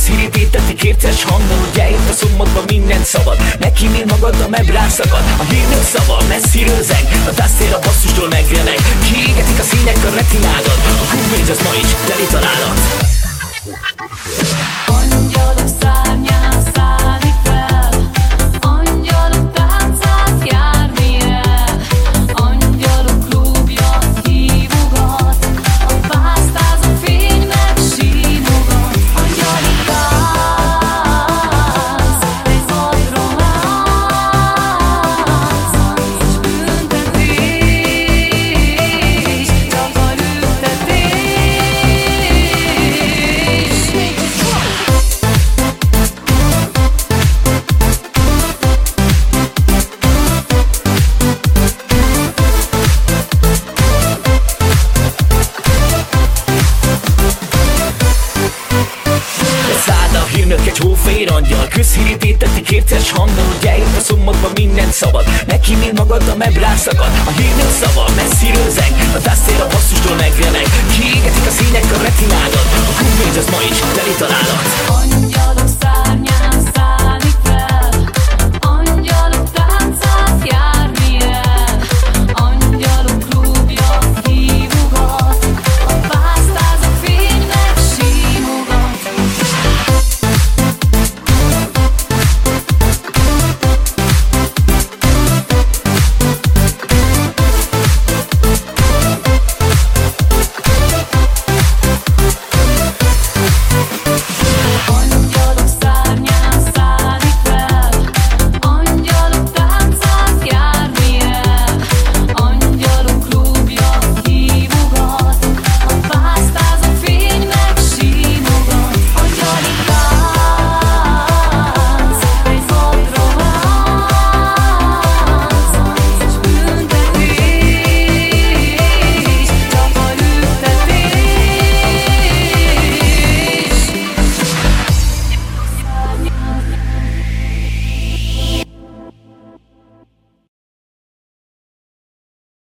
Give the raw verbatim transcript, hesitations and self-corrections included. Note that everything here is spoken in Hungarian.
Közhirítítették érces hanggal, hogy eljött a szombatban mindent szabad. Megkímél magad, a meb rászakad. A hírnök szava messziről zeng, a tásztér a basszustól megremeg. Kiégetik a színek a retinádat, a Groove az ma is teli találat. Angyalok szárnyán szállni fel, angyalok táncát járni el, angyalok klubja hívogat, a pásztázó fény meg símogat. Angyali tánc, egy vadrománc, nincs büntetés, csak a lüktetés. Száll a hírnök egy hófehér angyal. Közhirítítették érces hanggal, hogy eljött a szombatban mindent szabad. Megkímél magad, a meb rászakad. A hírnök szava messziről zeng, a tásztér a basszustól megremeg. Kiégetik a színek a retinádat, a Groove az ma is teli találat. Angyalok